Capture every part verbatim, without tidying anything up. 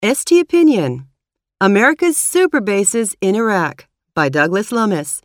S T Opinion, America's Super Bases in Iraq by Douglas Lummis.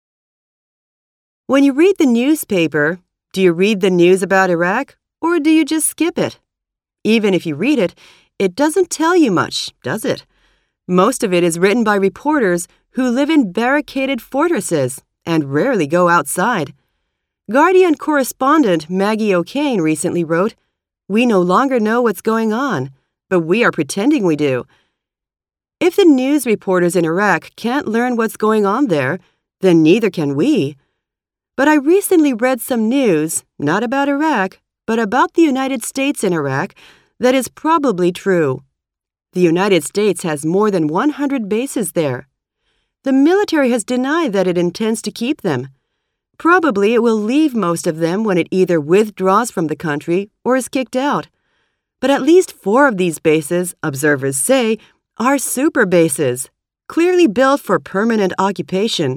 When you read the newspaper, do you read the news about Iraq or do you just skip it? Even if you read it, it doesn't tell you much, does it? Most of it is written by reporters who live in barricaded fortresses and rarely go outside. Guardian correspondent Maggie O'Kane recently wrote, "We no longer know what's going on, but we are pretending we do." If the news reporters in Iraq can't learn what's going on there, then neither can we. But I recently read some news, not about Iraq, but about the United States in Iraq, that is probably true. The United States has more than one hundred bases there. The military has denied that it intends to keep them. Probably it will leave most of them when it either withdraws from the country or is kicked out. But at least four of these bases, observers say, are super bases, clearly built for permanent occupation.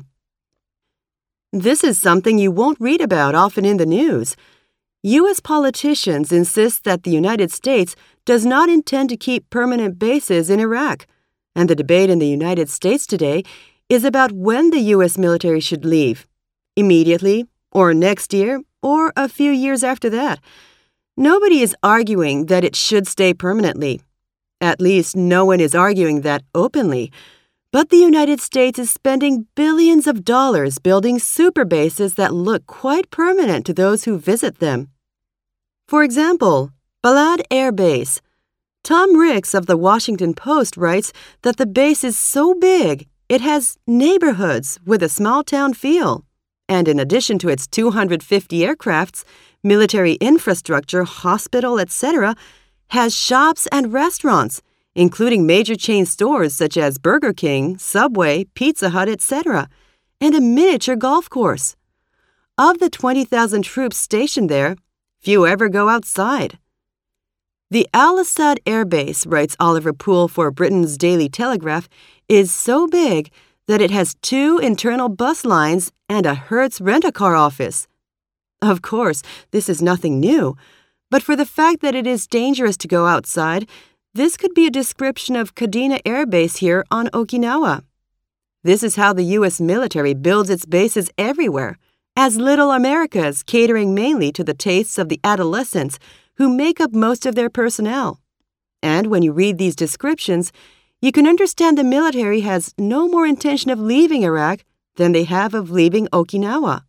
This is something you won't read about often in the news. U S politicians insist that the United States does not intend to keep permanent bases in Iraq, and the debate in the United States today is about when the U S military should leave, immediately, or next year, or a few years after that. Nobody is arguing that it should stay permanently. At least no one is arguing that openly. But the United States is spending billions of dollars building super bases that look quite permanent to those who visit them. For example, Balad Air Base. Tom Ricks of the Washington Post writes that the base is so big it has neighborhoods with a small-town feel. And in addition to its two hundred fifty aircrafts, military infrastructure, hospital, et cetera, has shops and restaurants, including major chain stores such as Burger King, Subway, Pizza Hut, et cetera, and a miniature golf course. Of the twenty thousand troops stationed there, few ever go outside. The Al Asad Air Base, writes Oliver Poole for Britain's Daily Telegraph, is so big that it has two internal bus lines and a Hertz rent-a-car office. Of course, this is nothing new, but for the fact that it is dangerous to go outside, this could be a description of Kadena Air Base here on Okinawa. This is how the U S military builds its bases everywhere, as little Americas catering mainly to the tastes of the adolescents who make up most of their personnel. And when you read these descriptions, you can understand the military has no more intention of leaving Iraq than they have of leaving Okinawa.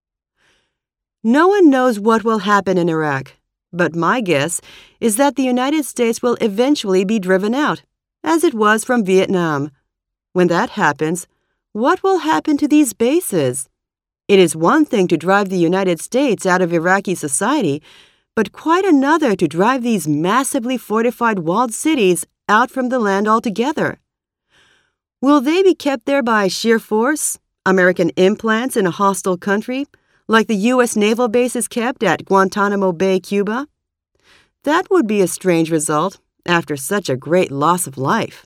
No one knows what will happen in Iraq, but my guess is that the United States will eventually be driven out, as it was from Vietnam. When that happens, what will happen to these bases? It is one thing to drive the United States out of Iraqi society, but quite another to drive these massively fortified walled cities out from the land altogether. Will they be kept there by sheer force, American implants in a hostile country, like the U S naval base is kept at Guantanamo Bay, Cuba? That would be a strange result after such a great loss of life.